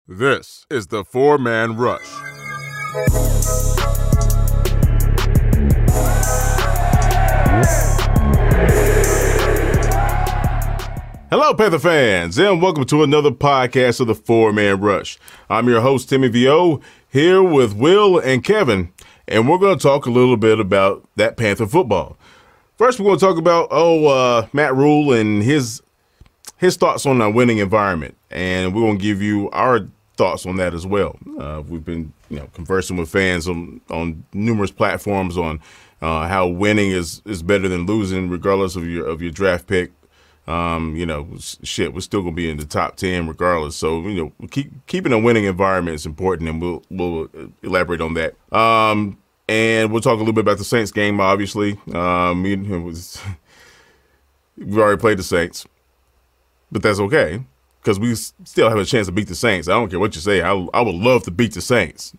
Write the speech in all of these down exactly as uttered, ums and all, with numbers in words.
This is the Four-Man Rush. Hello, Panther fans, and welcome to another podcast of the Four-Man Rush. I'm your host, Timmy Vio, here with Will and Kevin, and we're going to talk a little bit about that Panther football. First, we're going to talk about, oh, uh, Matt Rhule and his his thoughts on a winning environment, and we're going to give you our thoughts on that as well. Uh, we've been, you know, conversing with fans on, on numerous platforms on uh, how winning is, is better than losing, regardless of your of your draft pick. Um, you know, shit, we're still gonna be in the top ten regardless. So, you know, keep keeping a winning environment is important, and we'll we'll elaborate on that. Um, and we'll talk a little bit about the Saints game, obviously. Um, it was, we've already played the Saints, but that's okay, because we still have a chance to beat the Saints. I don't care what you say. I, I would love to beat the Saints.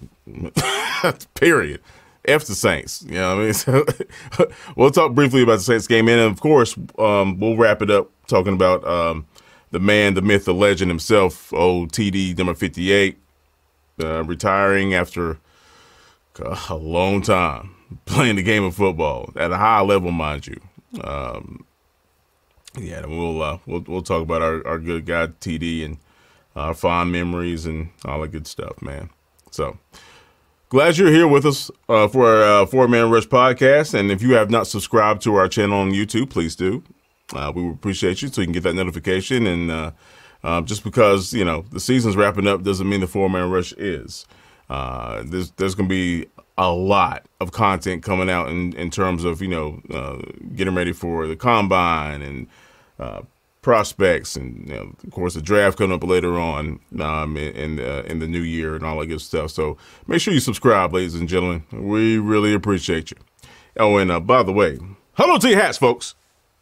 Period. F the Saints. You know what I mean? So, we'll talk briefly about the Saints game. And, of course, um, we'll wrap it up talking about um, the man, the myth, the legend himself, old T D number fifty-eight, uh, retiring after uh, a long time playing the game of football at a high level, mind you. Um, Yeah, we'll uh, we'll we'll talk about our, our good guy T D and our fond memories and all that good stuff, man. So glad you're here with us uh, for our uh, Four-Man Rush podcast. And if you have not subscribed to our channel on YouTube, please do. Uh, we would appreciate you so you can get that notification. And uh, uh, just because, you know, the season's wrapping up doesn't mean the Four-Man Rush is. Uh, there's there's going to be a lot of content coming out in, in terms of, you know, uh, getting ready for the combine and uh, prospects, and, you know, of course, the draft coming up later on um, in in the, in the new year and all that good stuff. So make sure you subscribe, ladies and gentlemen. We really appreciate you. Oh, and uh, by the way, hello to your hats, folks.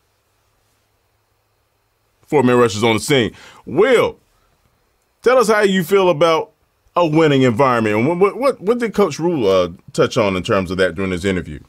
Four-Man Rush is on the scene. Will, tell us how you feel about a winning environment. What what what, what did Coach Rhule uh, touch on in terms of that during his interview?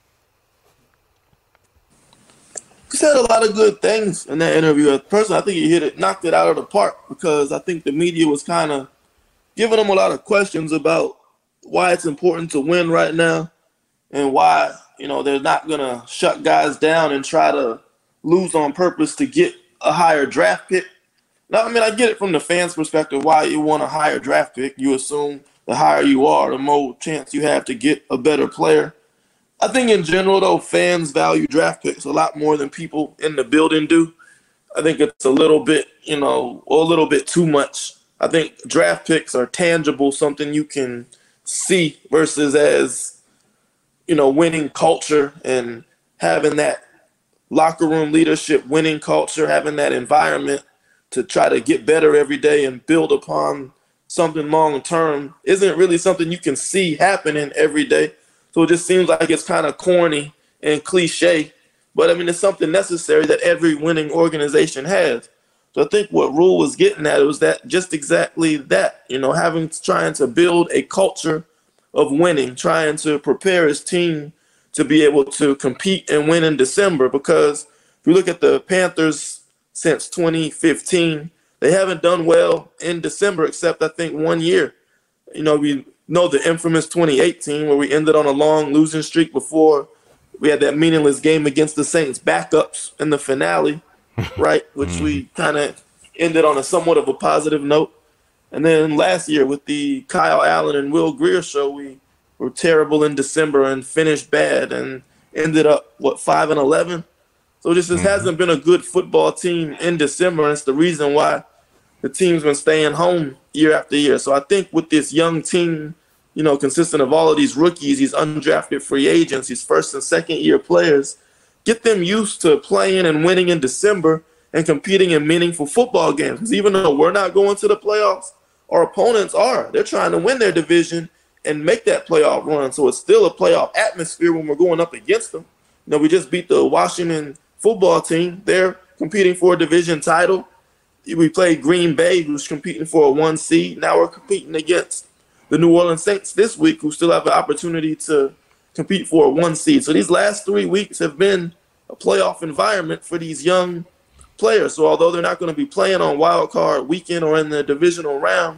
He said a lot of good things in that interview. Personally, I think he hit it, knocked it out of the park, because I think the media was kind of giving him a lot of questions about why it's important to win right now and why, you know, they're not going to shut guys down and try to lose on purpose to get a higher draft pick. Now, I mean, I get it from the fans' perspective why you want a higher draft pick. You assume the higher you are, the more chance you have to get a better player. I think in general, though, fans value draft picks a lot more than people in the building do. I think it's a little bit, you know, a little bit too much. I think draft picks are tangible, something you can see, versus as, you know, winning culture and having that locker room leadership, winning culture, having that environment to try to get better every day and build upon something long term isn't really something you can see happening every day. So it just seems like it's kind of corny and cliche, but I mean, it's something necessary that every winning organization has. So I think what Rhule was getting at was that just exactly that, you know, having trying to build a culture of winning, trying to prepare his team to be able to compete and win in December. Because if you look at the Panthers since twenty fifteen, they haven't done well in December, except I think one year. You know, we know the infamous twenty eighteen, where we ended on a long losing streak before we had that meaningless game against the Saints backups in the finale, right? Which we kind of ended on a somewhat of a positive note. And then last year with the Kyle Allen and Will Grier show, we were terrible in December and finished bad and ended up, what, five and eleven? So this just hasn't been a good football team in December, and it's the reason why the team's been staying home year after year. So I think with this young team, you know, consisting of all of these rookies, these undrafted free agents, these first and second year players, get them used to playing and winning in December and competing in meaningful football games. Because even though we're not going to the playoffs, our opponents are. They're trying to win their division and make that playoff run. So it's still a playoff atmosphere when we're going up against them. You know, we just beat the Washington football team. They're competing for a division title. We played Green Bay, who's competing for a one seed. Now we're competing against the New Orleans Saints this week, who still have an opportunity to compete for a one seed. So these last three weeks have been a playoff environment for these young players. So although they're not going to be playing on wild card weekend or in the divisional round,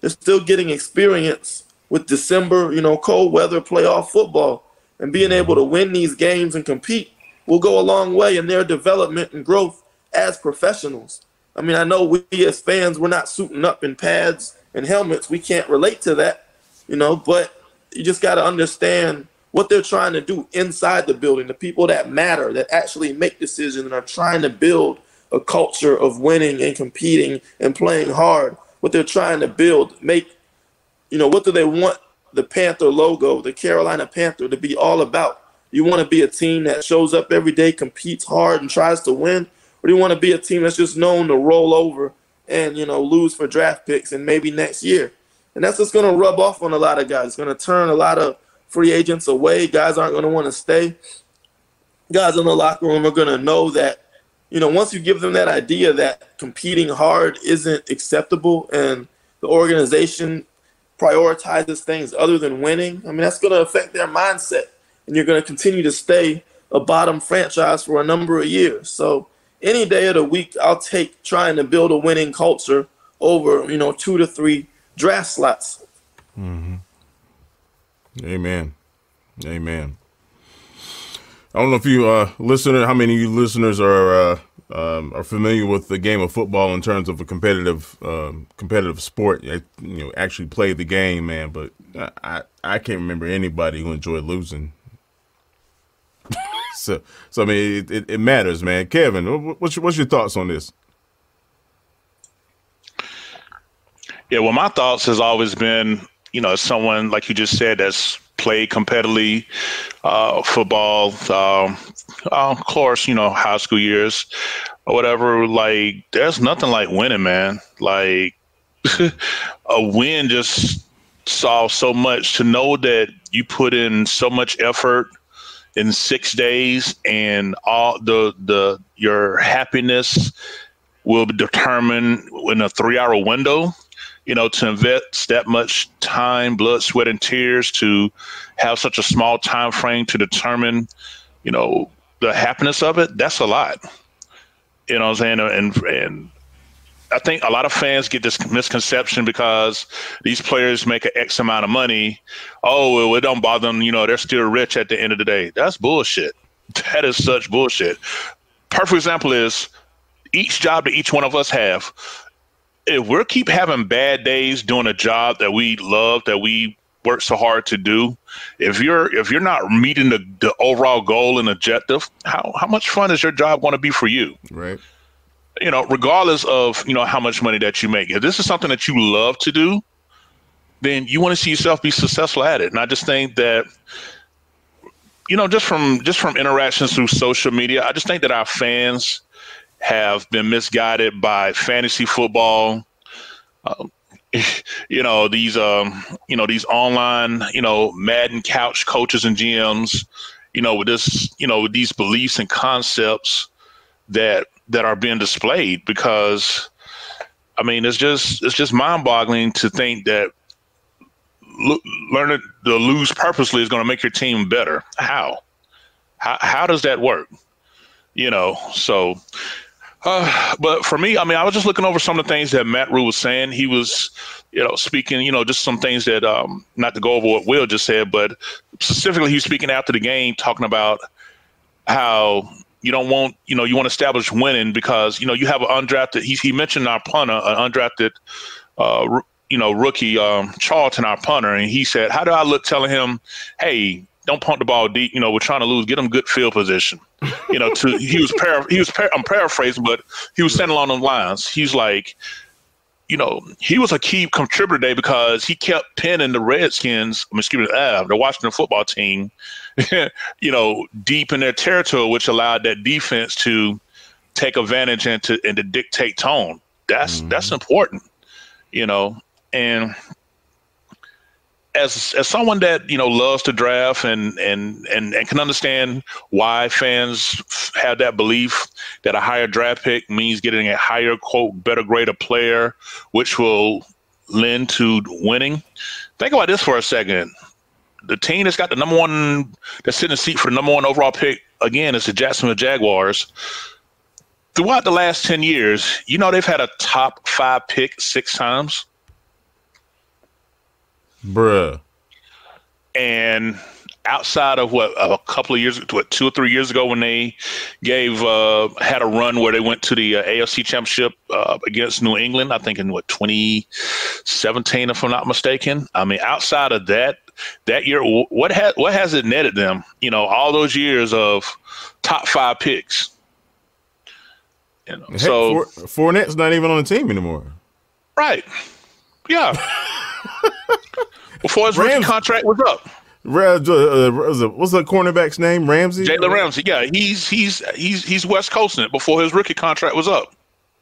they're still getting experience with December, you know, cold weather playoff football, and being able to win these games and compete will go a long way in their development and growth as professionals. I mean, I know we as fans, we're not suiting up in pads and helmets. We can't relate to that, you know, but you just got to understand what they're trying to do inside the building, the people that matter, that actually make decisions and are trying to build a culture of winning and competing and playing hard. What they're trying to build, make, you know, what do they want the Panther logo, the Carolina Panther, to be all about? You want to be a team that shows up every day, competes hard, and tries to win? Or do you want to be a team that's just known to roll over and, you know, lose for draft picks and maybe next year? And that's just going to rub off on a lot of guys. It's going to turn a lot of free agents away. Guys aren't going to want to stay. Guys in the locker room are going to know that, you know, once you give them that idea that competing hard isn't acceptable and the organization prioritizes things other than winning, I mean, that's going to affect their mindset. And you're going to continue to stay a bottom franchise for a number of years. So any day of the week, I'll take trying to build a winning culture over, you know, two to three draft slots. Mm-hmm. Amen. Amen. I don't know if you uh, listener, how many of you listeners are uh, um, are familiar with the game of football in terms of a competitive um, competitive sport. You know, actually play the game, man. But I I, I can't remember anybody who enjoyed losing. so so I mean, it, it, it matters, man. Kevin, what's your, what's your thoughts on this? Yeah, well, my thoughts has always been, you know, someone like you just said that's played competitively uh, football, um, of course, you know, high school years or whatever. Like, there's nothing like winning, man. Like, a win just solves so much. To know that you put in so much effort in six days and all the the your happiness will be determined in a three-hour window. You know, to invest that much time, blood, sweat, and tears to have such a small time frame to determine, you know, the happiness of it, that's a lot. You know what I'm saying? And and I think a lot of fans get this misconception because these players make an X amount of money. Oh, well, it don't bother them. You know, they're still rich at the end of the day. That's bullshit. That is such bullshit. Perfect example is each job that each one of us have. If we keep having bad days doing a job that we love, that we work so hard to do, if you're if you're not meeting the, the overall goal and objective, how how much fun is your job going to be for you? Right. You know, regardless of, you know, how much money that you make. If this is something that you love to do, then you want to see yourself be successful at it. And I just think that, you know, just from just from interactions through social media, I just think that our fans have been misguided by fantasy football, um, you know, these, um, you know, these online, you know, Madden couch coaches and G Ms, you know, with this, you know, with these beliefs and concepts that that are being displayed. Because, I mean, it's just it's just mind boggling to think that lo- learning to lose purposely is going to make your team better. How? How how does that work? You know, so. Uh, but for me, I mean, I was just looking over some of the things that Matt Rhule was saying. He was, you know, speaking, you know, just some things that, um, not to go over what Will just said, but specifically he was speaking after the game, talking about how you don't want, you know, you want to establish winning because, you know, you have an undrafted, he, he mentioned our punter, an undrafted, uh, r- you know, rookie, um, Charlton, our punter. And he said, how do I look telling him, hey, don't punt the ball deep. You know, we're trying to lose. Get him good field position. You know, to he was para, he was para, I'm paraphrasing, but he was saying along those lines. He's like, you know, he was a key contributor today because he kept pinning the Redskins, excuse me, uh, the Washington football team, you know, deep in their territory, which allowed that defense to take advantage and to and to dictate tone. That's mm-hmm. that's important, you know, and. As as someone that, you know, loves to draft and, and, and, and can understand why fans have that belief that a higher draft pick means getting a higher, quote, better grade of player, which will lend to winning. Think about this for a second. The team that's got the number one, that's sitting in the seat for the number one overall pick, again, is the Jacksonville Jaguars. Throughout the last ten years, you know, they've had a top five pick six times. Bruh. And outside of what a couple of years, what two or three years ago, when they gave uh, had a run where they went to the uh, A F C Championship uh, against New England, I think in what twenty seventeen, if I'm not mistaken. I mean, outside of that, that year, what has what has it netted them? You know, all those years of top five picks. You know, Heck, so Fournette's not even on the team anymore. Right. Yeah. Before his rookie contract was up. Uh, what's the cornerback's name? Ramsey? Jalen Ramsey. Yeah, he's he's he's he's West Coasting it before his rookie contract was up.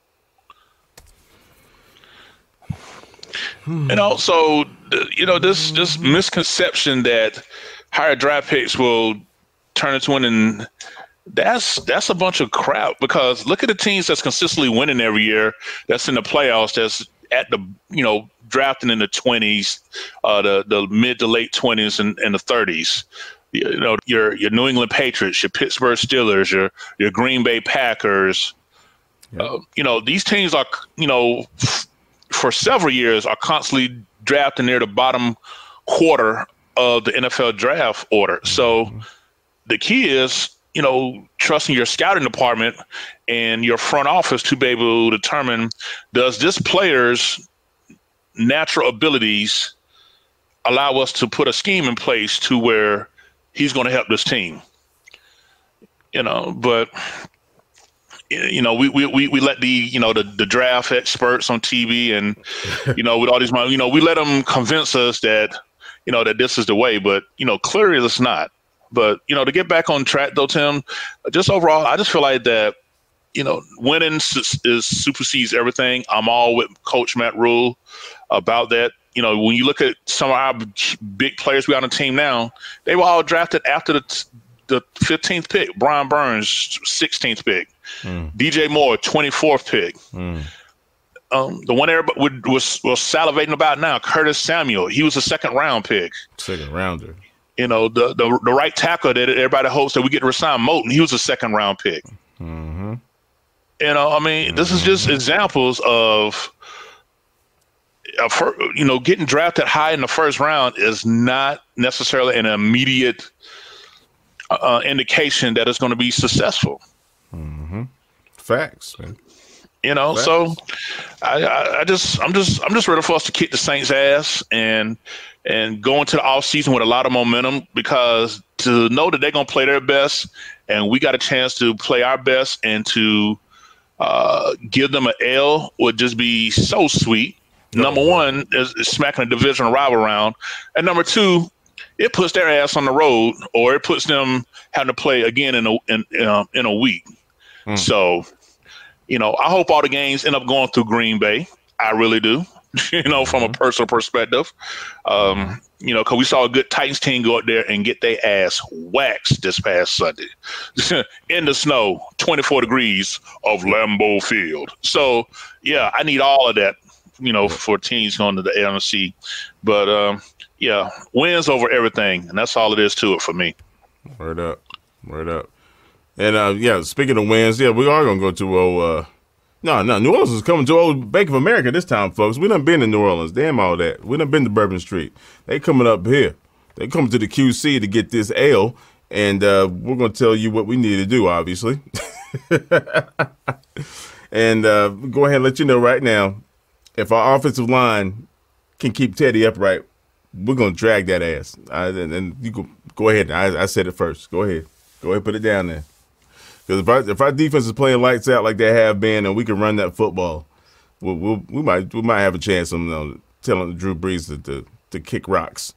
Hmm. You know, so you know this this misconception that higher draft picks will turn into winning. That's that's a bunch of crap, because look at the teams that's consistently winning every year. That's in the playoffs. That's at the you know drafting in the twenties, uh, the the mid to late twenties and, and the thirties. You know your your New England Patriots, your Pittsburgh Steelers, your your Green Bay Packers. Yep. Uh, you know these teams are you know f- for several years are constantly drafting near the bottom quarter of the N F L draft order. So mm-hmm. the key is, you know, trusting your scouting department and your front office to be able to determine, does this player's natural abilities allow us to put a scheme in place to where he's going to help this team? You know, but, you know, we, we, we let the, you know, the, the draft experts on T V and, you know, with all these, you know, we let them convince us that, you know, that this is the way, but, you know, clearly it's not. But, you know, to get back on track, though, Tim, just overall, I just feel like that, you know, winning is, is supersedes everything. I'm all with Coach Matt Rule about that. You know, when you look at some of our big players we got on the team now, they were all drafted after the the fifteenth pick. Brian Burns, sixteenth pick. Mm. D J Moore, twenty-fourth pick. Mm. Um, the one everybody would, was, was salivating about now, Curtis Samuel. He was a second round pick. Second rounder. You know, the, the the right tackle that everybody hopes that we get to resign, Moulton, he was a second round pick. Mm-hmm. You know, I mean, mm-hmm. this is just examples of, of, you know, getting drafted high in the first round is not necessarily an immediate uh, indication that it's going to be successful. Mm-hmm. Facts, man. You know, Facts. so I, I, I just, I'm just, I'm just ready for us to kick the Saints' ass and. and go into the offseason with a lot of momentum, because to know that they're going to play their best and we got a chance to play our best and to uh, give them an L would just be so sweet. No. Number one is, is smacking a divisional rival around. And number two, it puts their ass on the road, or it puts them having to play again in a, in, uh, in a week. Mm. So, you know, I hope all the games end up going through Green Bay. I really do. You know, from a personal perspective, um, you know, because we saw a good Titans team go out there and get their ass waxed this past Sunday in the snow, twenty-four degrees of Lambeau Field. So, yeah, I need all of that, you know, for teams going to the N F C. But, um, yeah, wins over everything, and that's all it is to it for me. Word up. Word up. And, uh, yeah, speaking of wins, yeah, we are going to go to oh, uh, No, no, New Orleans is coming to old Bank of America this time, folks. We done been to New Orleans. Damn all that. We done been to Bourbon Street. They coming up here. They coming to the Q C to get this ale, and uh, we're going to tell you what we need to do, obviously. and uh, go ahead and let you know right now, if our offensive line can keep Teddy upright, we're going to drag that ass. I, and, and you go, go ahead. I, I said it first. Go ahead. Go ahead and put it down there. Because if our, if our defense is playing lights out like they have been, and we can run that football, we'll, we'll, we might we might have a chance of you know, telling Drew Brees to, to, to kick rocks.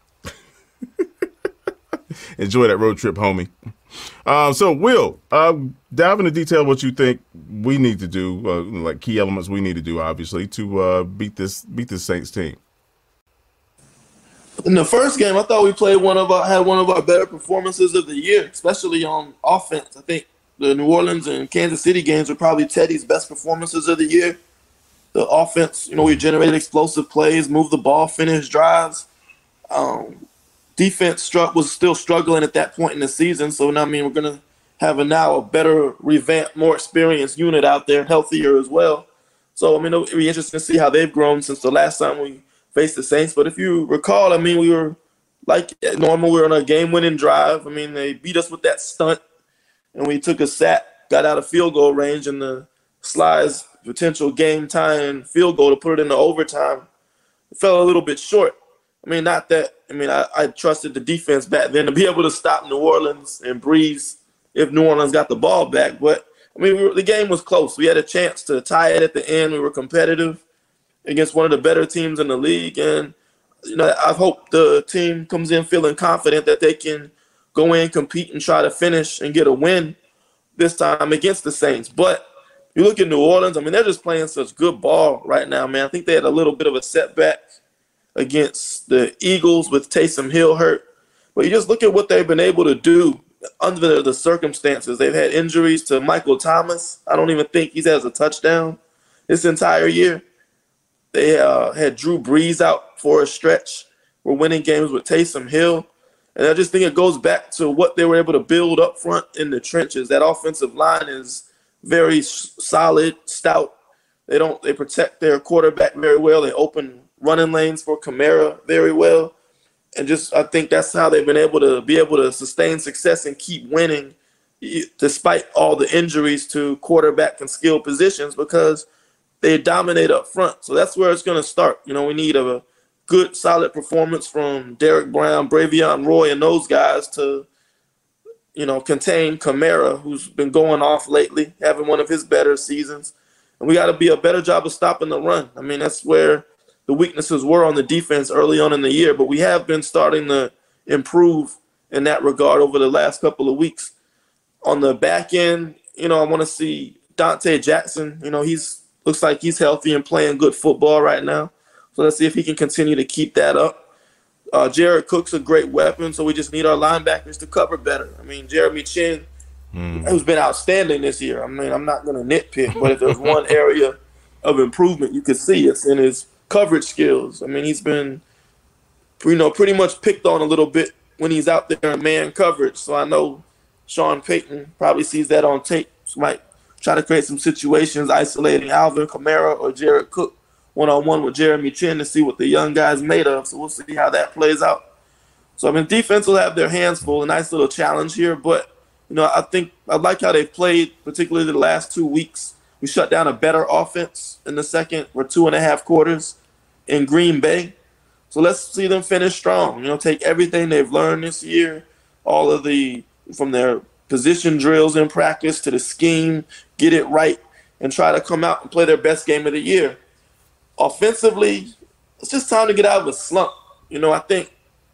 Enjoy that road trip, homie. Um, so, Will, uh, dive into detail what you think we need to do, uh, like key elements we need to do, obviously, to uh, beat this beat this Saints team. In the first game, I thought we played one of our had one of our better performances of the year, especially on offense. I think the New Orleans and Kansas City games were probably Teddy's best performances of the year. The offense, you know, we generated explosive plays, moved the ball, finished drives. Um, defense struck was still struggling at that point in the season. So now, I mean, we're going to have a now a better, revamped, more experienced unit out there, healthier as well. So, I mean, it'll be interesting to see how they've grown since the last time we face the Saints. But if you recall, I mean, we were like normal. We were on a game-winning drive. I mean, they beat us with that stunt, and we took a sack, got out of field goal range, and the Sly's potential game-tying field goal to put it into overtime it fell a little bit short. I mean, not that – I mean, I, I trusted the defense back then to be able to stop New Orleans and breeze if New Orleans got the ball back. But, I mean, we were, the game was close. We had a chance to tie it at the end. We were competitive against one of the better teams in the league. And, you know, I hope the team comes in feeling confident that they can go in, compete, and try to finish and get a win this time against the Saints. But you look at New Orleans, I mean, they're just playing such good ball right now, man. I think they had a little bit of a setback against the Eagles with Taysom Hill hurt. But you just look at what they've been able to do under the circumstances. They've had injuries to Michael Thomas. I don't even think he's has a touchdown this entire year. They uh, had Drew Brees out for a stretch. We're winning games with Taysom Hill. And I just think it goes back to what they were able to build up front in the trenches. That offensive line is very solid, stout. They don't they protect their quarterback very well. They open running lanes for Kamara very well. And just I think that's how they've been able to be able to sustain success and keep winning despite all the injuries to quarterback and skill positions because they dominate up front. So that's where it's going to start. You know, we need a good, solid performance from Derek Brown, Bravion Roy, and those guys to, you know, contain Kamara, who's been going off lately, having one of his better seasons. And we got to be a better job of stopping the run. I mean, that's where the weaknesses were on the defense early on in the year, but we have been starting to improve in that regard over the last couple of weeks. On the back end, you know, I want to see Dante Jackson. You know, he's looks like he's healthy and playing good football right now. So let's see if he can continue to keep that up. Uh, Jared Cook's a great weapon, so we just need our linebackers to cover better. I mean, Jeremy Chin, mm. who's been outstanding this year. I mean, I'm not going to nitpick, but if there's one area of improvement you could see, it's in his coverage skills. I mean, he's been, you know, pretty much picked on a little bit when he's out there in man coverage. So I know Sean Payton probably sees that on tape. So might try to create some situations isolating Alvin Kamara or Jared Cook one-on-one with Jeremy Chin to see what the young guy's made of. So we'll see how that plays out. So, I mean, defense will have their hands full. A nice little challenge here. But, you know, I think I like how they've played, particularly the last two weeks. We shut down a better offense in the second or two and a half quarters in Green Bay. So let's see them finish strong. You know, take everything they've learned this year, all of the from their position drills in practice to the scheme, get it right, and try to come out and play their best game of the year. Offensively, it's just time to get out of a slump. You know, I think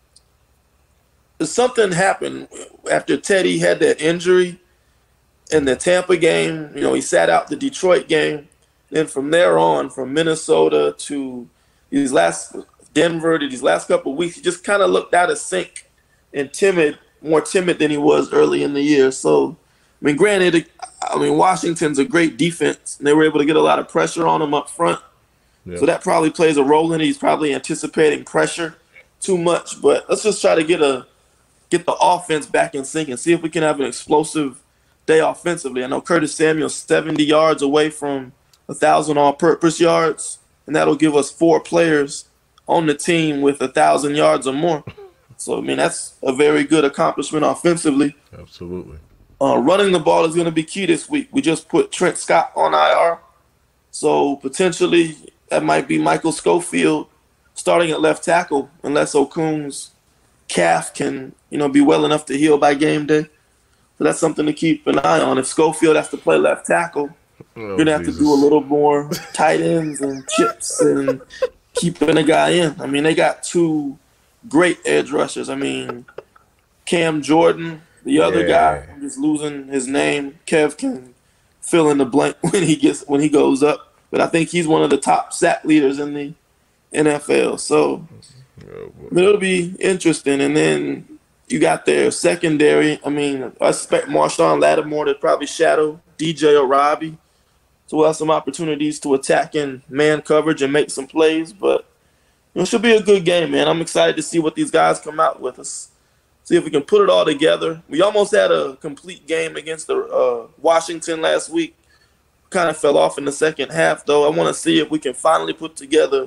something happened after Teddy had that injury in the Tampa game. You know, he sat out the Detroit game. Then from there on, from Minnesota to these last Denver to these last couple of weeks, he just kind of looked out of sync and timid, more timid than he was early in the year. So, I mean, granted, I mean, Washington's a great defense, and they were able to get a lot of pressure on him up front. Yep. So that probably plays a role in it. He's probably anticipating pressure too much. But let's just try to get a get the offense back in sync and see if we can have an explosive day offensively. I know Curtis Samuel's seventy yards away from one thousand all-purpose yards, and that'll give us four players on the team with one thousand yards or more. So, I mean, that's a very good accomplishment offensively. Absolutely. Uh, running the ball is going to be key this week. We just put Trent Scott on I R. So, potentially, that might be Michael Schofield starting at left tackle unless Okun's calf can, you know, be well enough to heal by game day. So that's something to keep an eye on. If Schofield has to play left tackle, oh, you're going to have Jesus. to do a little more tight ends and chips and keeping a guy in. I mean, they got two great edge rushers. I mean, Cam Jordan, the yeah. other guy, I'm just losing his name. Kev can fill in the blank when he gets when he goes up. But I think he's one of the top sack leaders in the N F L. So oh, it'll be interesting. And then you got their secondary. I mean, I expect Marshawn Lattimore to probably shadow D J Arabi. So we'll have some opportunities to attack in man coverage and make some plays. But you know, it should be a good game, man. I'm excited to see what these guys come out with us. See if we can put it all together. We almost had a complete game against the uh, Washington last week. Kind of fell off in the second half, though. I want to see if we can finally put together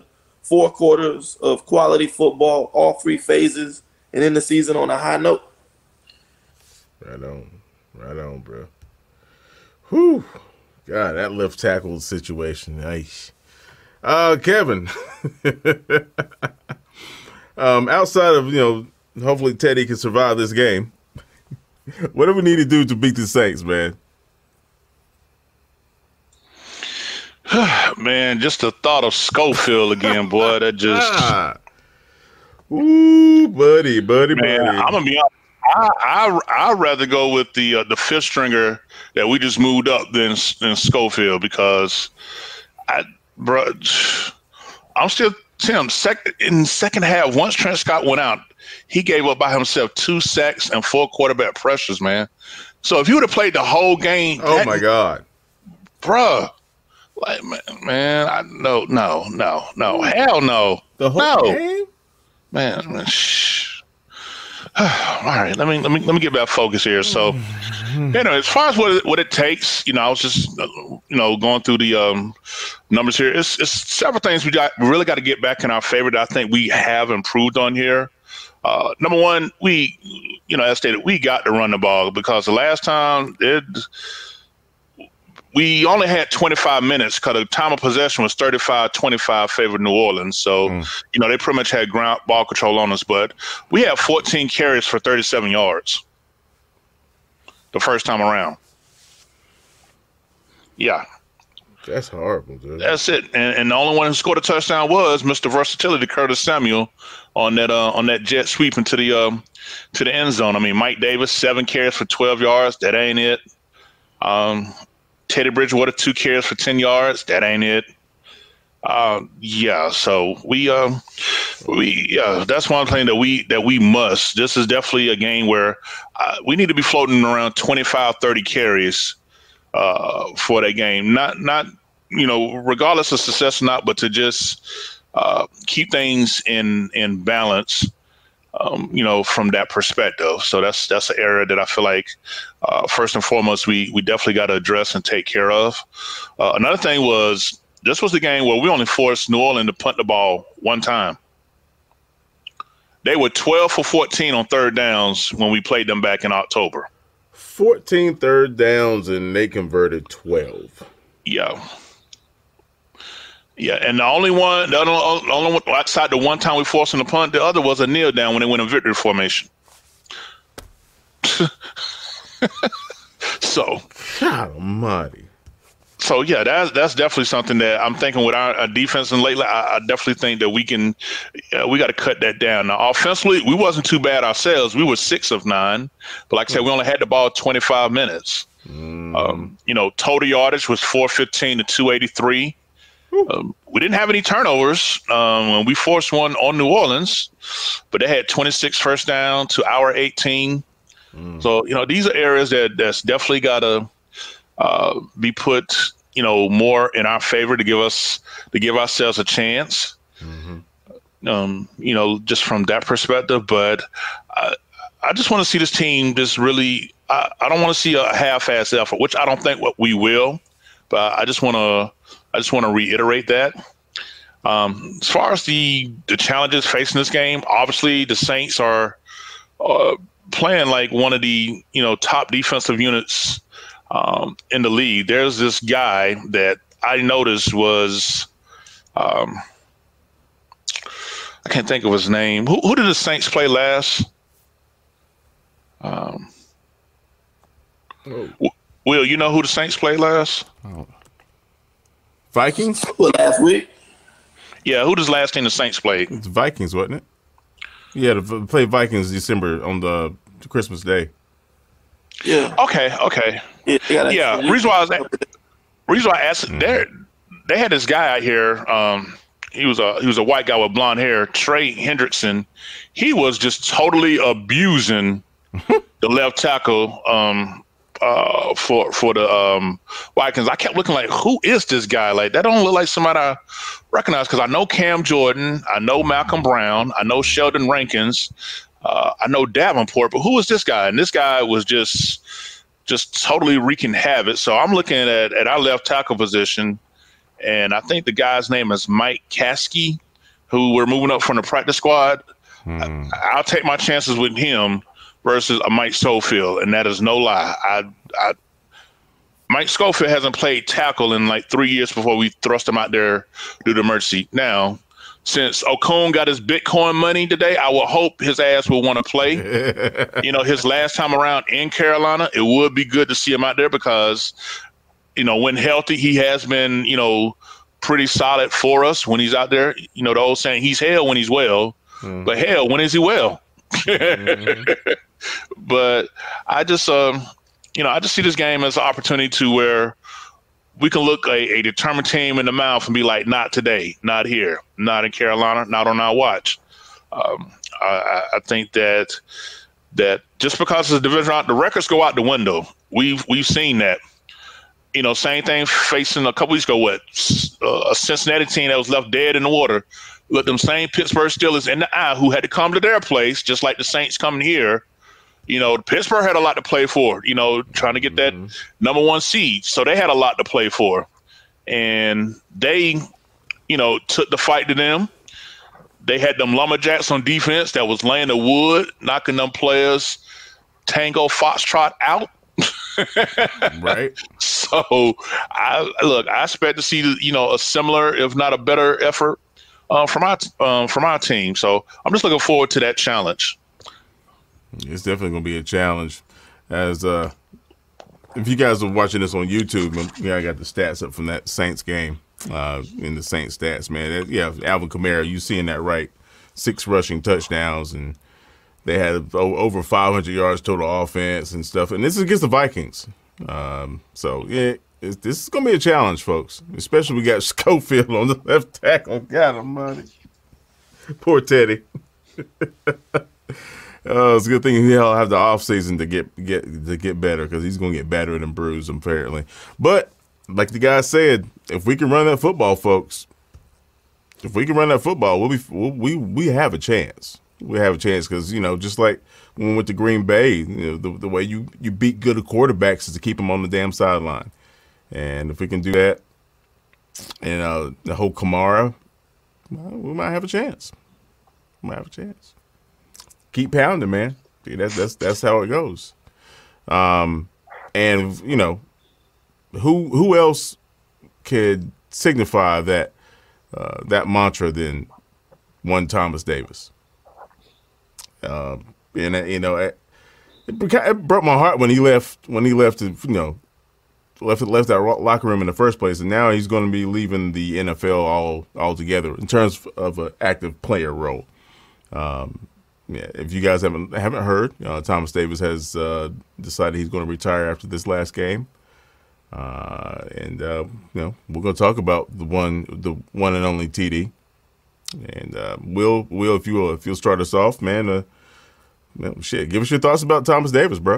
four quarters of quality football, all three phases, and end the season on a high note. Right on. Right on, bro. Whew. God, that left tackle situation. Nice. Uh, Kevin. um, outside of, you know, hopefully Teddy can survive this game. What do we need to do to beat the Saints, man? Man, just the thought of Schofield again, boy, that just... Ah. Ooh, buddy, buddy, man, buddy. I'm going to be honest. I, I, I'd rather go with the uh, the fifth stringer that we just moved up than, than Schofield because, I, bro, I'm still Tim. Sec, in second half, once Trent Scott went out, he gave up by himself two sacks and four quarterback pressures, man. So if he would have played the whole game, oh that, my God, bruh, like man, man, I no, no, no, no, hell no, the whole no. game, man. man shh. All right, let me let me let me get back focused here. So, you know, as far as what it, what it takes, you know, I was just you know going through the um, numbers here. It's, it's several things we got we really got to get back in our favor that I think we have improved on here. Uh, number one, we, you know, as stated, we got to run the ball because the last time it. We only had twenty-five minutes because the time of possession was thirty-five twenty-five favored New Orleans. So, mm. you know, they pretty much had ground ball control on us. But we had fourteen carries for thirty-seven yards the first time around. Yeah. That's horrible, dude. That's it. And, and the only one who scored a touchdown was Mister Versatility, Curtis Samuel, on that uh, on that jet sweep into the, um, to the end zone. I mean, Mike Davis, seven carries for twelve yards. That ain't it. Um Teddy Bridgewater, two carries for ten yards. That ain't it. Uh, yeah, so we, um, we, yeah, that's one thing that we that we must. This is definitely a game where uh, we need to be floating around twenty-five, thirty carries uh, for that game. Not, not, you know, regardless of success or not, but to just uh, keep things in in balance. Um, you know, from that perspective. So that's that's an area that I feel like, uh, first and foremost, we we definitely got to address and take care of. Uh, another thing was, this was the game where we only forced New Orleans to punt the ball one time. They were twelve for fourteen on third downs when we played them back in October. fourteen third downs, and they converted twelve. Yeah. Yeah, and the only one, the only, only one outside the one time we forced them to punt, the other was a kneel down when they went in victory formation. So, God almighty. So yeah, that's that's definitely something that I'm thinking with our, our defense. And lately, I, I definitely think that we can, uh, we got to cut that down. Now, offensively, we wasn't too bad ourselves. We were six of nine, but like I said, we only had the ball twenty-five minutes. Mm. Um, you know, total yardage was four fifteen to two eighty-three. Um, we didn't have any turnovers um, when we forced one on New Orleans, but they had twenty-six first down to our eighteen. Mm. So, you know, these are areas that that's definitely got to uh, be put, you know, more in our favor to give us to give ourselves a chance. Mm-hmm. Um, you know, just from that perspective. But I, I just want to see this team just really. I, I don't want to see a half-ass effort, which I don't think what we will. But I just want to. I just want to reiterate that. Um, as far as the the challenges facing this game, obviously the Saints are uh, playing like one of the you know top defensive units um, in the league. There's this guy that I noticed was um, I can't think of his name. Who, who did the Saints play last? Um, oh. Will, you know who the Saints played last? Oh. Vikings? Well, last week. Yeah, who does last team the Saints played? It's Vikings, wasn't it? Yeah, to play Vikings December on the Christmas Day. Yeah. Okay. Okay. Yeah. yeah reason why I was reason why I asked mm-hmm. they they had this guy out here. Um, he was a he was a white guy with blonde hair, Trey Hendrickson. He was just totally abusing the left tackle. Um, Uh, for for the um, Vikings, I kept looking like, who is this guy? Like, that don't look like somebody I recognize because I know Cam Jordan, I know Malcolm Brown, I know Sheldon Rankins, uh, I know Davenport, but who is this guy? And this guy was just just totally wreaking havoc. So I'm looking at, at our left tackle position, and I think the guy's name is Mike Caskey. Um, he was a he was a white guy with blonde hair, Trey Hendrickson. He was just totally abusing the left tackle. So I'm looking at, at our left tackle position, and I think the guy's name is Mike Caskey. Um, who we're moving up from the practice squad, Hmm. I, I'll take my chances with him versus a Mike Schofield, and that is no lie. I, I, Mike Schofield hasn't played tackle in like three years before we thrust him out there due to emergency. Now, since Okung got his Bitcoin money today, I will hope his ass will want to play. You know, his last time around in Carolina, it would be good to see him out there because, you know, when healthy, he has been, you know, pretty solid for us when he's out there. You know, the old saying, he's hell when he's well, mm-hmm. but hell, when is he well? Mm-hmm. But I just, um, you know, I just see this game as an opportunity to where we can look a, a determined team in the mouth and be like, not today, not here, not in Carolina, not on our watch. Um, I, I think that that just because it's a division round, the records go out the window. We've we've seen that. You know, same thing facing a couple weeks ago with uh, a Cincinnati team that was left dead in the water. Look, them same Pittsburgh Steelers in the eye who had to come to their place, just like the Saints coming here. You know, Pittsburgh had a lot to play for, you know, trying to get that mm-hmm. number one seed. So they had a lot to play for. And they, you know, took the fight to them. They had them lumberjacks on defense that was laying the wood, knocking them players Tango Foxtrot out. Right. So, I look, I expect to see, you know, a similar, if not a better effort uh, from our, um, from our team. So I'm just looking forward to that challenge. It's definitely going to be a challenge. As uh, if you guys are watching this on YouTube, yeah, I got the stats up from that Saints game uh, in the Saints stats, man. That, yeah, Alvin Kamara, you seeing that right? Six rushing touchdowns, and they had over five hundred yards total offense and stuff. And this is against the Vikings. Um, so, yeah, it's, this is going to be a challenge, folks. Especially we got Schofield on the left tackle. God almighty. Poor Teddy. Uh, it's a good thing he'll have the off season to get get to get better because he's going to get battered and bruised apparently. But like the guy said, if we can run that football, folks, if we can run that football, we'll be we'll, we we have a chance. We have a chance because you know just like when we went to Green Bay, you know, the the way you you beat good quarterbacks is to keep them on the damn sideline, and if we can do that, and uh, the whole Kamara, well, we might have a chance. We might have a chance. Keep pounding, man. That's that's that's how it goes. Um, and you know, who who else could signify that uh, that mantra than one Thomas Davis? Uh, and uh, you know, it, it broke my heart when he left. When he left, you know, left left that locker room in the first place, and now he's going to be leaving the N F L all altogether in terms of an active player role. Um, Yeah, if you guys haven't haven't heard, uh, Thomas Davis has uh, decided he's going to retire after this last game, uh, and uh, you know we're going to talk about the one, the one and only T D. And uh, Will, Will, if you will, if you'll start us off, man, uh, man, shit, give us your thoughts about Thomas Davis, bro.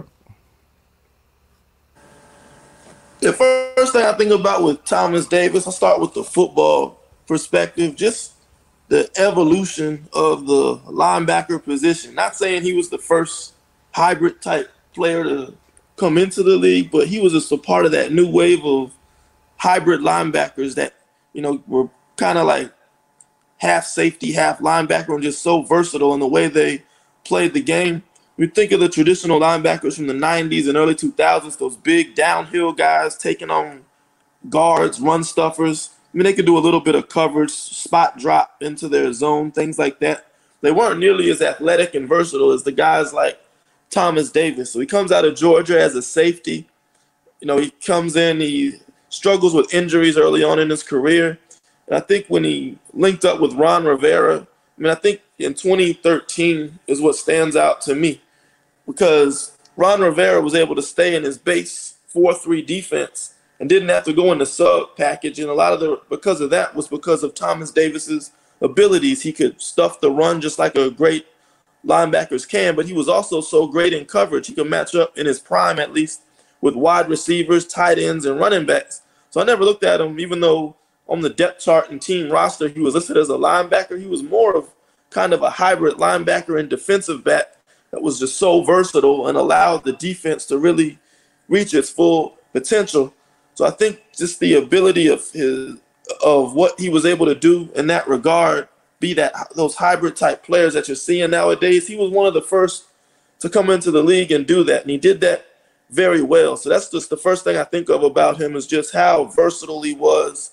The first thing I think about with Thomas Davis, I'll start with the football perspective, just the evolution of the linebacker position. Not saying he was the first hybrid type player to come into the league, but he was just a part of that new wave of hybrid linebackers that, you know, were kind of like half safety, half linebacker, and just so versatile in the way they played the game. You think of the traditional linebackers from the nineties and early two thousands, those big downhill guys taking on guards, run stuffers. I mean, they could do a little bit of coverage, spot drop into their zone, things like that. They weren't nearly as athletic and versatile as the guys like Thomas Davis. So he comes out of Georgia as a safety. You know, he comes in, he struggles with injuries early on in his career. And I think when he linked up with Ron Rivera, I mean, I think in twenty thirteen is what stands out to me because Ron Rivera was able to stay in his base four three defense and didn't have to go in the sub package. And a lot of the, because of that was because of Thomas Davis's abilities. He could stuff the run just like a great linebackers can, but he was also so great in coverage. He could match up in his prime, at least, with wide receivers, tight ends, and running backs. So I never looked at him, even though on the depth chart and team roster, he was listed as a linebacker. He was more of kind of a hybrid linebacker and defensive back that was just so versatile and allowed the defense to really reach its full potential. So I think just the ability of his of what he was able to do in that regard be that those hybrid type players that you're seeing nowadays. He was one of the first to come into the league and do that, and he did that very well. So that's just the first thing I think of about him is just how versatile he was,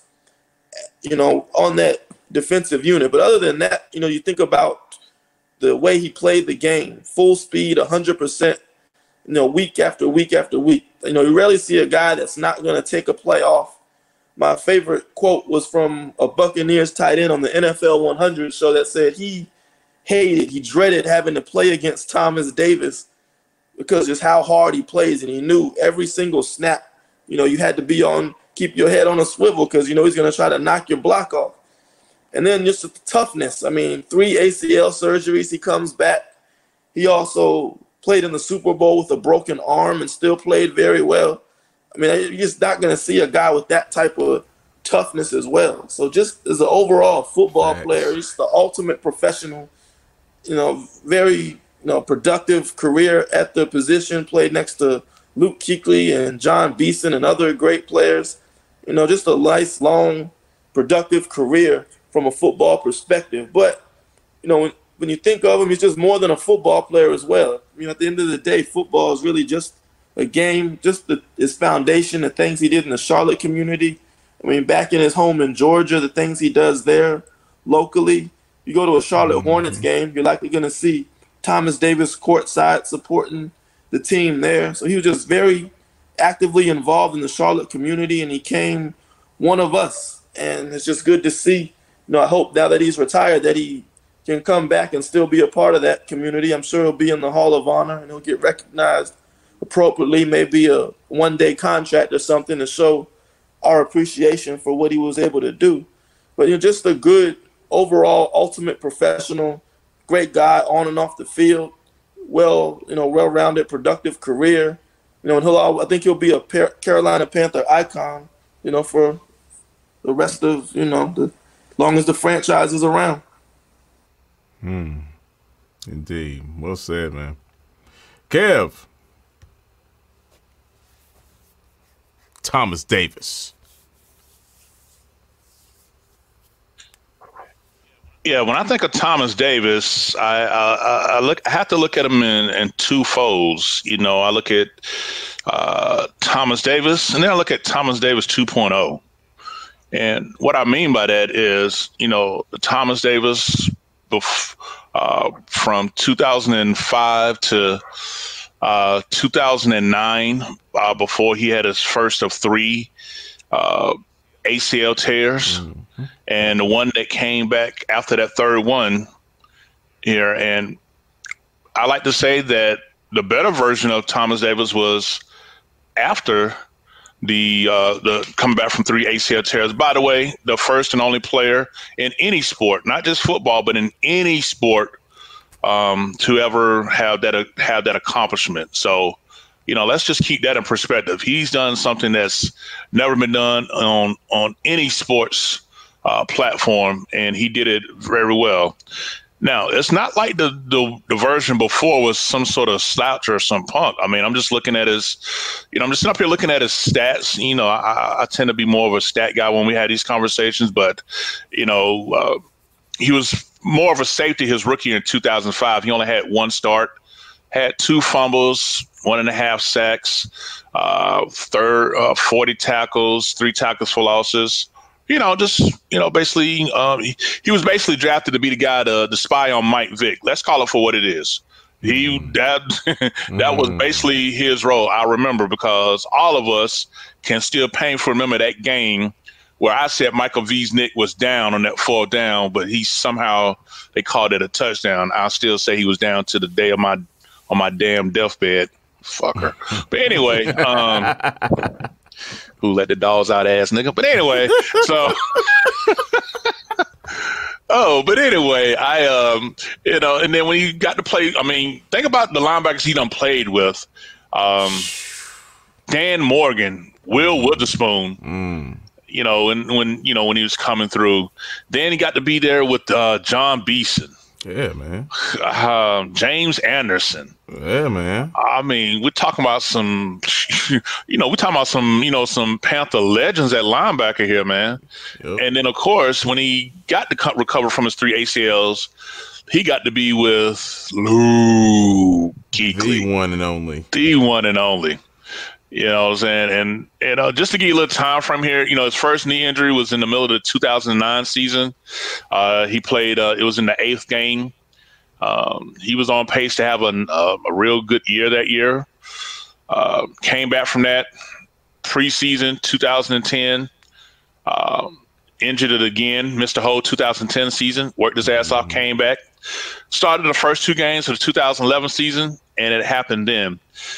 you know, on that defensive unit. But other than that, you know, you think about the way he played the game, full speed, one hundred percent, you know, week after week after week. You know, you rarely see a guy that's not going to take a play off. My favorite quote was from a Buccaneers tight end on the N F L one hundred show that said he hated, he dreaded having to play against Thomas Davis because just how hard he plays, and he knew every single snap, you know, you had to be on, keep your head on a swivel because, you know, he's going to try to knock your block off. And then just the toughness. I mean, three A C L surgeries, he comes back. He also played in the Super Bowl with a broken arm and still played very well. I mean, you're just not going to see a guy with that type of toughness as well. So just as an overall football Thanks. player, he's the ultimate professional, you know, very, you know, productive career at the position, played next to Luke Kuechly and John Beeson and other great players. You know, just a nice, long, productive career from a football perspective. But, you know, when, when you think of him, he's just more than a football player as well. I mean, at the end of the day, football is really just a game, just the, his foundation, the things he did in the Charlotte community. I mean, back in his home in Georgia, the things he does there locally. You go to a Charlotte mm-hmm. Hornets game, you're likely going to see Thomas Davis courtside supporting the team there. So he was just very actively involved in the Charlotte community, and he became one of us. And it's just good to see. You know, I hope now that he's retired that he can come back and still be a part of that community. I'm sure he'll be in the Hall of Honor and he'll get recognized appropriately, maybe a one-day contract or something to show our appreciation for what he was able to do. But, you know, just a good overall ultimate professional, great guy on and off the field, well, you know, well-rounded, productive career. You know, and he'll, I think he'll be a Carolina Panther icon, you know, for the rest of, you know, the long as the franchise is around. Hmm. Indeed. Well said, man. Kev. Thomas Davis. Yeah, when I think of Thomas Davis, I I, I look I have to look at him in, in two folds. You know, I look at uh, Thomas Davis, and then I look at Thomas Davis two point oh. And what I mean by that is, you know, Thomas Davis uh, from two thousand five to uh, two thousand nine, uh, before he had his first of three uh, A C L tears. Mm-hmm. And the one that came back after that third one here. And I like to say that the better version of Thomas Davis was after the uh, the coming back from three A C L tears. By the way, the first and only player in any sport, not just football, but in any sport, um, to ever have that uh, have that accomplishment. So, you know, let's just keep that in perspective. He's done something that's never been done on on any sports uh, platform, and he did it very well. Now, it's not like the, the the version before was some sort of slouch or some punk. I mean, I'm just looking at his, you know, I'm just sitting up here looking at his stats. You know, I, I tend to be more of a stat guy when we had these conversations, but, you know, uh, he was more of a safety his rookie year in two thousand five. He only had one start, had two fumbles, one and a half sacks, uh, third, uh, forty tackles, three tackles for losses. You know, just, you know, basically, um, he, he was basically drafted to be the guy to, to spy on Mike Vick. Let's call it for what it is. He that that was basically his role. I remember, because all of us can still painfully remember that game where I said Michael Vick was down on that fourth down, but he somehow they called it a touchdown. I'll still say he was down to the day of my on my damn deathbed, fucker. But anyway. Um, Who let the dogs out, ass nigga? But anyway, so oh, but anyway, I um, you know, and then when he got to play, I mean, think about the linebackers he done played with, um, Dan Morgan, Will Witherspoon, mm. you know, and when you know when he was coming through, then he got to be there with uh, John Beeson. Yeah, man. Um, James Anderson. Yeah, man. I mean, we're talking about some, you know, we're talking about some, you know, some Panther legends at linebacker here, man. Yep. And then, of course, when he got to recover from his three A C Ls, he got to be with Luke Kuechly. The one and only. The one and only. You know what I'm saying? And, you know, just to give you a little time frame here, you know, his first knee injury was in the middle of the two thousand nine season. Uh, he played, uh, it was in the eighth game. Um, he was on pace to have a, a, a real good year that year. Uh, came back from that preseason two thousand ten. Um, injured it again, missed the whole two thousand ten season, worked his ass off, came back. Started the first two games of the two thousand eleven season, and it happened then.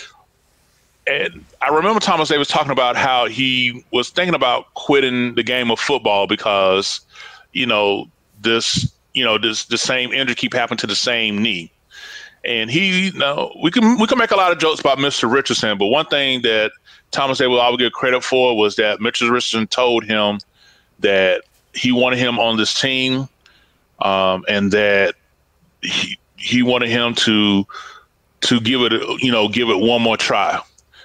And I remember Thomas Davis talking about how he was thinking about quitting the game of football because, you know, this, you know, this the same injury keep happening to the same knee. And he, you know, we can we can make a lot of jokes about Mister Richardson, but one thing that Thomas Davis will always get credit for was that Mister Richardson told him that he wanted him on this team, um, and that he he wanted him to to give it, you know, give it one more try.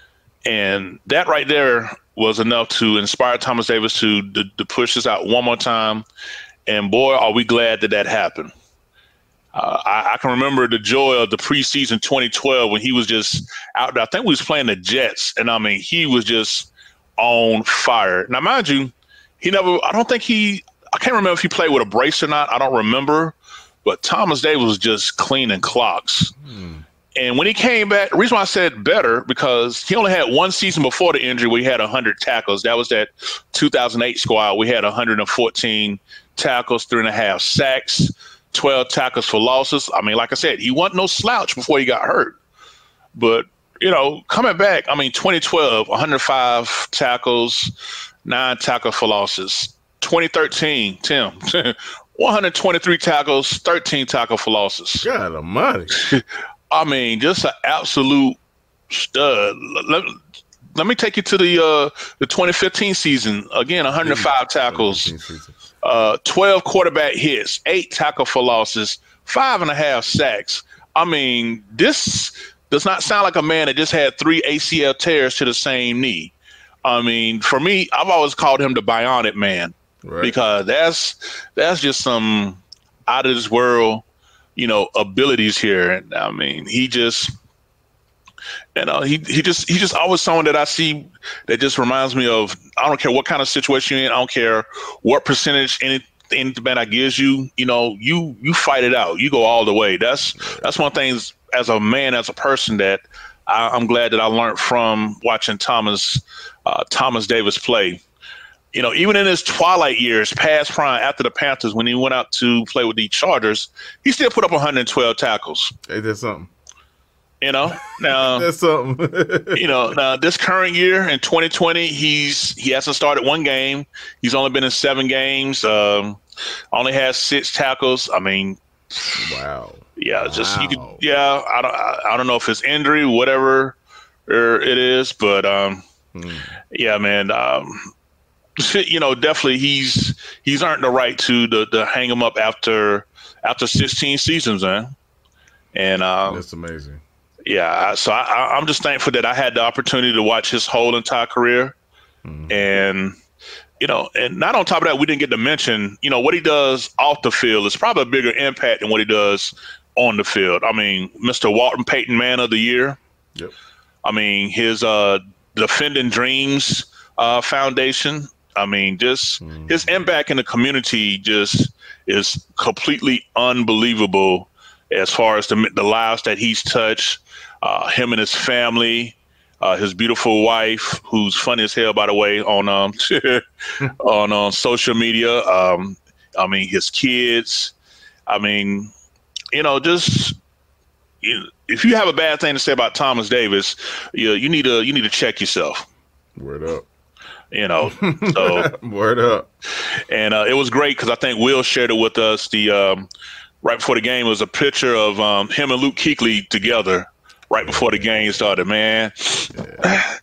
And that right there was enough to inspire Thomas Davis to, to to push this out one more time. And boy, are we glad that that happened. Uh, I, I can remember the joy of the preseason twenty twelve when he was just out there. I think we was playing the Jets, and I mean, he was just on fire. Now, mind you, he never. I don't think he. I can't remember if he played with a brace or not. I don't remember. But Thomas Davis was just cleaning clocks. Hmm. And when he came back, the reason why I said better, because he only had one season before the injury where he had one hundred tackles. That was that two thousand eight squad. We had one hundred fourteen tackles, three and a half sacks, twelve tackles for losses. I mean, like I said, he wasn't no slouch before he got hurt. But, you know, coming back, I mean, twenty twelve, one hundred five tackles, nine tackles for losses. twenty thirteen, Tim, one hundred twenty-three tackles, thirteen tackles for losses. God almighty. I mean, just an absolute stud. Let, let me take you to the uh, the twenty fifteen season. Again, one hundred five tackles, uh, twelve quarterback hits, eight tackle for losses, five and a half sacks. I mean, this does not sound like a man that just had three A C L tears to the same knee. I mean, for me, I've always called him the bionic man, right? Because that's that's just some out of this world, you know, abilities here. And I mean, he just, you know, he, he just, he just always someone that I see that just reminds me of, I don't care what kind of situation you're in. I don't care what percentage any, anything that I gives you, you know, you, you fight it out. You go all the way. That's, that's one of the things as a man, as a person that I, I'm glad that I learned from watching Thomas, uh, Thomas Davis play. You know, even in his twilight years, past prime, after the Panthers, when he went out to play with the Chargers, he still put up one hundred twelve tackles. Hey, that's something. You know, now that's something. You know, now this current year in twenty twenty, he's he hasn't started one game. He's only been in seven games. Um, only has six tackles. I mean, wow. Yeah, wow. just you could. Yeah, I don't. I, I don't know if it's injury, whatever it is, but um, hmm. yeah, man. Um, You know, definitely he's he's earned the right to to, to hang him up after after sixteen seasons, man. And um, that's amazing. Yeah, so I, I'm just thankful that I had the opportunity to watch his whole entire career, mm-hmm. and you know, and not on top of that, we didn't get to mention, you know, what he does off the field is probably a bigger impact than what he does on the field. I mean, Mister Walton Payton Man of the Year. Yep. I mean, his uh, Defending Dreams uh, Foundation. I mean, just mm. his impact in the community just is completely unbelievable as far as the, the lives that he's touched, uh, him and his family, uh, his beautiful wife, who's funny as hell, by the way, on um, on um, social media. Um, I mean, his kids. I mean, you know, just you know, if you have a bad thing to say about Thomas Davis, you you need to you need to check yourself. Word up. You know, so word up. And uh, it was great because I think Will shared it with us. The um, right before the game, it was a picture of um, him and Luke Kuechly together right before the game started. Man, yeah,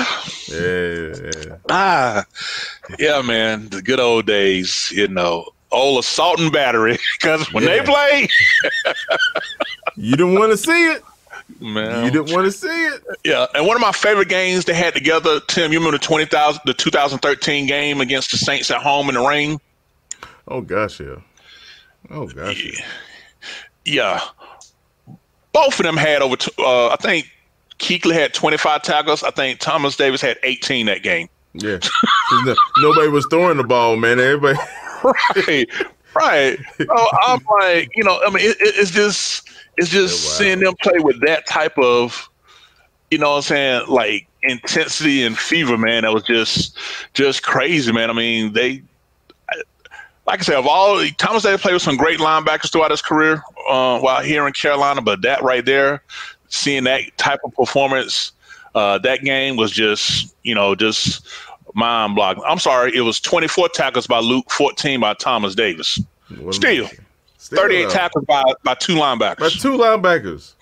yeah, yeah. ah, yeah, man, the good old days. You know, old assault and battery, because when Yeah. they play, You didn't want to see it. man, You didn't want to see it. yeah. And one of my favorite games they had together, Tim, you remember the twenty thousand, the two thousand thirteen game against the Saints at home in the rain? Oh gosh, yeah. Oh gosh. Yeah. Yeah. Both of them had over, t- uh, I think Kuechly had twenty-five tackles. I think Thomas Davis had eighteen that game. Yeah. No- Nobody was throwing the ball, man. Everybody. Right. Right. So I'm like, you know, I mean, it, it, it's just, it's just Yeah, wow. seeing them play with that type of, you know what I'm saying, like intensity and fever, man. That was just, just crazy, man. I mean, they, like I said, of all Thomas Davis played with some great linebackers throughout his career uh, while here in Carolina, but that right there, seeing that type of performance, uh, that game was just, you know, just mind-boggling. I'm sorry, it was twenty-four tackles by Luke, fourteen by Thomas Davis. What- Still, Still, thirty-eight uh, tackles by, by two linebackers. By two linebackers.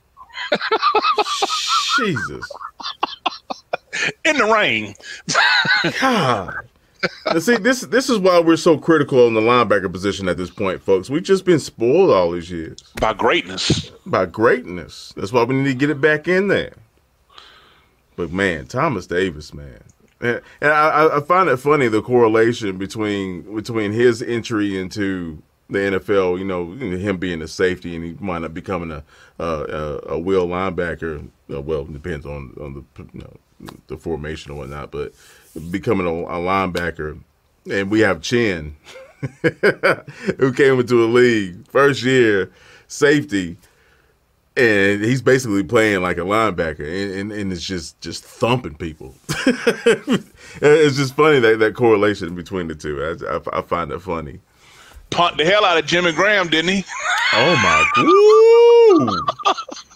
Jesus. In the rain. God. And see, this this is why we're so critical on the linebacker position at this point, folks. We've just been spoiled all these years By greatness. by greatness. That's why we need to get it back in there. But man, Thomas Davis, man, and, and I, I find it funny the correlation between between his entry into the N F L. You know, him being a safety and he might not becoming a a, a will linebacker. Uh, well, it depends on on the you know, the formation or whatnot, but becoming a, a linebacker, and we have Chin, who came into the league first year safety, and he's basically playing like a linebacker, and, and, and it's just just thumping people. It's just funny that that correlation between the two. I, I, I find it funny. Punked the hell out of Jimmy Graham, didn't he? Oh my god.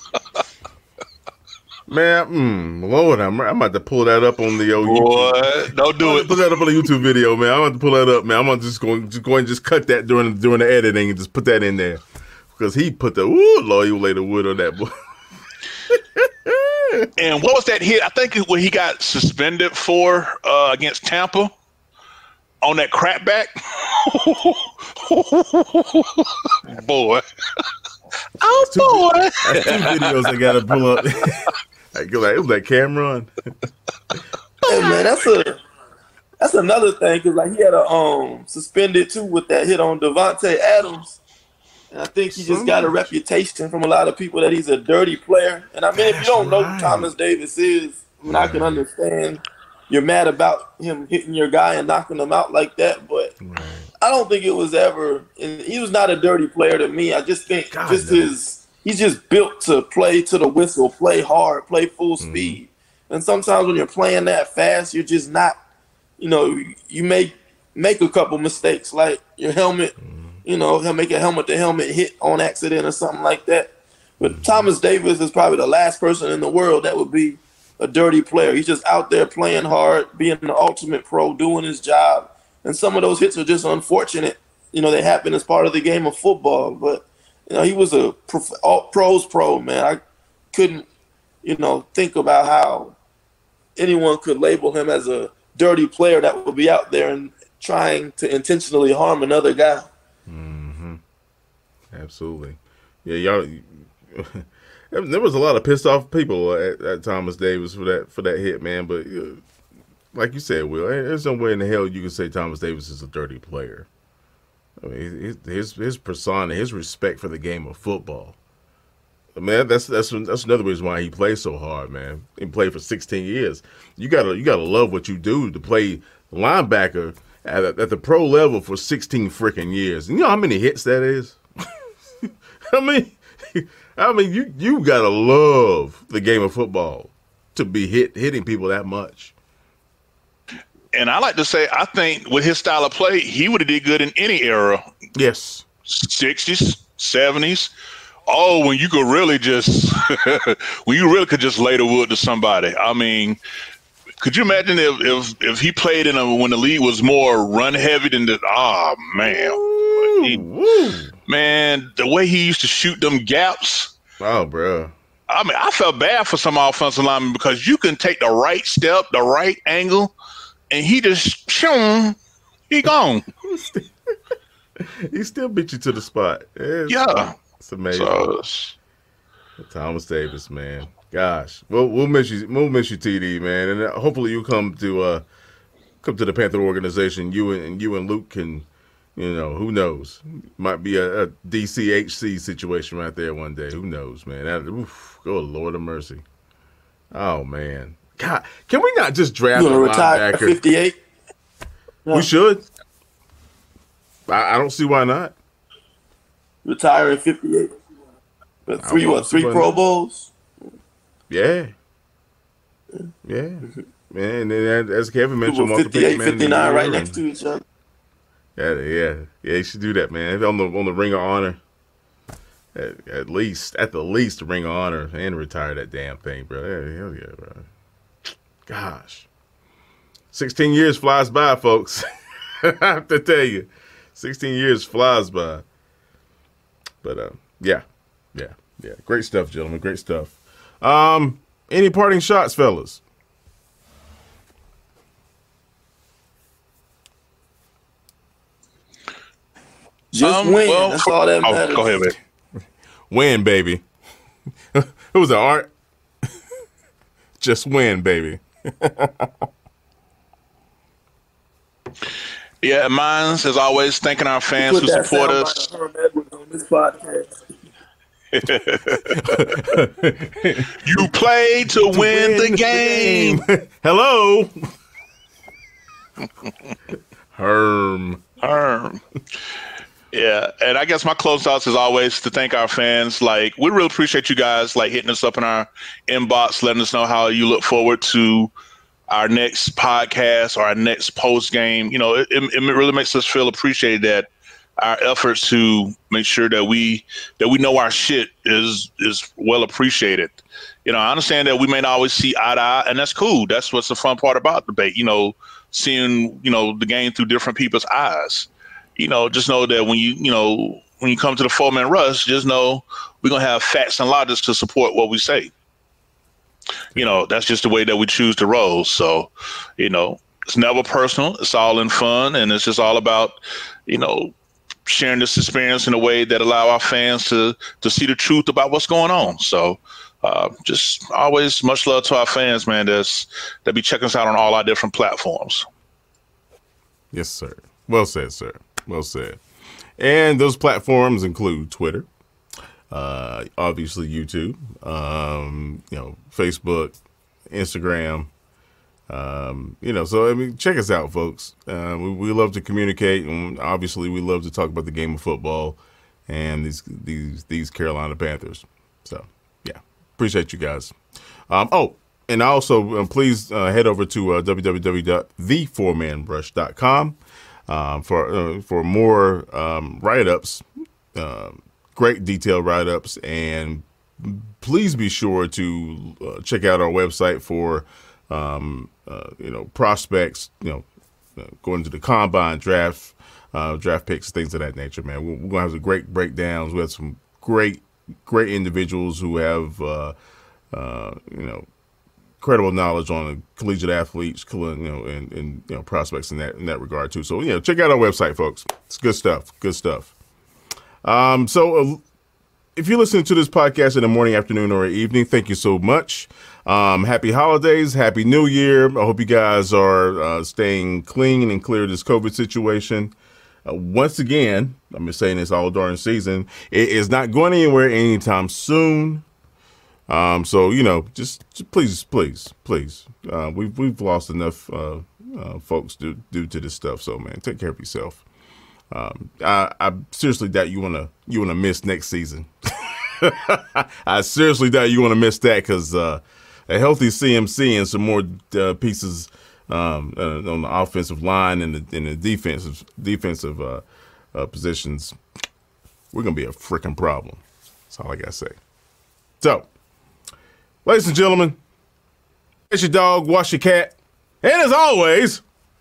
Man, mm, Lord, I'm, I'm about to pull that up on the old YouTube. Boy, don't do it. Put that up on the YouTube video, man. I'm about to pull that up, man. I'm gonna just going just go and just cut that during during the editing and just put that in there because he put the ooh, Lord, you laid the wood on that boy. And what was that hit? I think it- when he got suspended for uh, against Tampa on that crapback. Boy. Oh, Two- boy. That's two videos I gotta pull up. Like, it was like Cameron. Hey man, that's a that's another thing because like he had a um suspended too with that hit on Devontae Adams, and I think he just got a reputation from a lot of people that he's a dirty player. And I mean, if you don't know right. who Thomas Davis is, I mean, I can understand you're mad about him hitting your guy and knocking him out like that, but Right. I don't think it was ever. And he was not a dirty player to me. I just think God, just no. his he's just built to play to the whistle, play hard, play full Mm-hmm. speed. And sometimes when you're playing that fast, you're just not. You know, you make make a couple mistakes, like your helmet. Mm-hmm. You know, he'll make a helmet to helmet hit on accident or something like that. But Mm-hmm. Thomas Davis is probably the last person in the world that would be a dirty player. He's just out there playing hard, being the ultimate pro, doing his job. And some of those hits are just unfortunate. You know, they happen as part of the game of football. But, you know, he was a prof- all pros pro, man. I couldn't, you know, think about how anyone could label him as a dirty player that would be out there and trying to intentionally harm another guy. Mm-hmm. Absolutely. Yeah, y'all. There was a lot of pissed off people at, at Thomas Davis for that for that hit, man. But uh, like you said, Will, there's no way in the hell you can say Thomas Davis is a dirty player. I mean, his his, his persona, his respect for the game of football. I mean, that's that's that's another reason why he plays so hard, man. He played for sixteen years. You gotta you gotta love what you do to play linebacker at, at the pro level for sixteen freaking years. You know how many hits that is? I mean, I mean, you you gotta love the game of football to be hit hitting people that much. And I like to say, I think with his style of play, he would have did good in any era. Yes. sixties, seventies. Oh, when you could really just, when you really could just lay the wood to somebody. I mean, could you imagine if if, if he played in a when the league was more run heavy than the? Oh man, Ooh, He- woo. man, the way he used to shoot them gaps. Oh, bro. I mean, I felt bad for some offensive linemen because you can take the right step, the right angle, and he just, shoom, he gone. he still beat you to the spot. It's, yeah, it's amazing. So it's, Thomas Davis, man. Gosh, we'll we'll miss you. We'll miss you, T D, man, and hopefully you come to uh come to the Panther organization. You and you and Luke can, you know, who knows? Might be a, a D C H C situation right there one day. Who knows, man? That, oof, go Lord of mercy. Oh man, God, can we not just draft a retire at linebacker? fifty-eight. No. We should. I, I don't see why not. Retire at fifty-eight. But three what? Three Pro Bowls. Yeah. Yeah. Man, and as Kevin mentioned, fifty-eight, fifty-nine right next to each other. Yeah, yeah, yeah. You should do that, man. On the on the Ring of Honor, at, at least, at the least, the Ring of Honor, and retire that damn thing, bro. Yeah, hell yeah, bro. Gosh, sixteen years flies by, folks. I have to tell you, sixteen years flies by. But uh, yeah, yeah, yeah. Great stuff, gentlemen. Great stuff. Um, any parting shots, fellas? Just um, win. Well, That's all that matters. Oh, go ahead, baby. Win, baby. Who was that, Art? Just win, baby. Yeah, mine's as always thanking our fans who support us. On this podcast. You play to, to win, win the game. The game. Hello. Herm. Herm. Yeah, and I guess my close thoughts is always to thank our fans. Like, we really appreciate you guys like hitting us up in our inbox, letting us know how you look forward to our next podcast or our next post game. You know, it, it really makes us feel appreciated that our efforts to make sure that we that we know our shit is is well appreciated. You know, I understand that we may not always see eye to eye, and that's cool. That's what's the fun part about debate. You know, seeing you know the game through different people's eyes. You know, just know that when you, you know, when you come to the four-man rush, just know we're going to have facts and logic to support what we say. You know, that's just the way that we choose to roll. So, you know, it's never personal. It's all in fun. And it's just all about, you know, sharing this experience in a way that allow our fans to, to see the truth about what's going on. So uh, just always much love to our fans, man, that's, that be checking us out on all our different platforms. Yes, sir. Well said, sir. Well said. And those platforms include Twitter, uh, obviously YouTube, um, you know, Facebook, Instagram, um, you know, so, I mean, check us out, folks. Uh, we, we love to communicate, and obviously we love to talk about the game of football and these, these, these Carolina Panthers. So, yeah, appreciate you guys. Um, oh, and also, uh, please uh, head over to uh, w w w dot the four man rush dot com. Um, for uh, for more um, write-ups, uh, great detailed write-ups, and please be sure to uh, check out our website for um, uh, you know prospects, you know, uh, going to the combine, draft, uh, draft picks, things of that nature. Man, we're, we're gonna have some great breakdowns. We have some great great individuals who have uh, uh, you know. incredible knowledge on collegiate athletes, you know, and, and you know prospects in that in that regard too. So you know, check out our website, folks. It's good stuff. Good stuff. Um, so uh, if you're listening to this podcast in the morning, afternoon, or evening, thank you so much. Um, happy holidays, happy New Year. I hope you guys are uh, staying clean and clear of this COVID situation. Uh, once again, I'm just saying this all darn season. It is not going anywhere anytime soon. Um, so, you know, just, just please, please, please, uh, we've, we've lost enough, uh, uh, folks due, due to this stuff. So, man, take care of yourself. Um, I, I seriously doubt you want to, you want to miss next season. I seriously doubt you want to miss that because, uh, a healthy C M C and some more, uh, pieces, um, uh, on the offensive line and the, and the defensive, defensive, uh, uh, positions, we're going to be a freaking problem. That's all I got to say. So, ladies and gentlemen, it's your dog, wash your cat, and as always,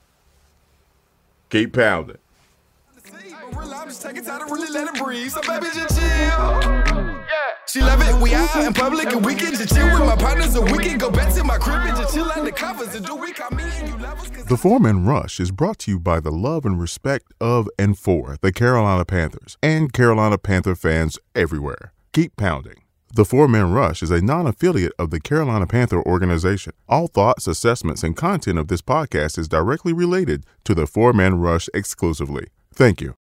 keep pounding. I'm just taking time to really let it breathe, so baby, just chill. Yeah. She love it, we out in public and we can just chill with my partners, or we can go back to my crib and just chill out the covers and do we call me and you lovers. The Four-Man Rush is brought to you by the love and respect of and for the Carolina Panthers and Carolina Panther fans everywhere. Keep pounding. The Four-Man Rush is a non-affiliate of the Carolina Panther organization. All thoughts, assessments, and content of this podcast is directly related to the Four-Man Rush exclusively. Thank you.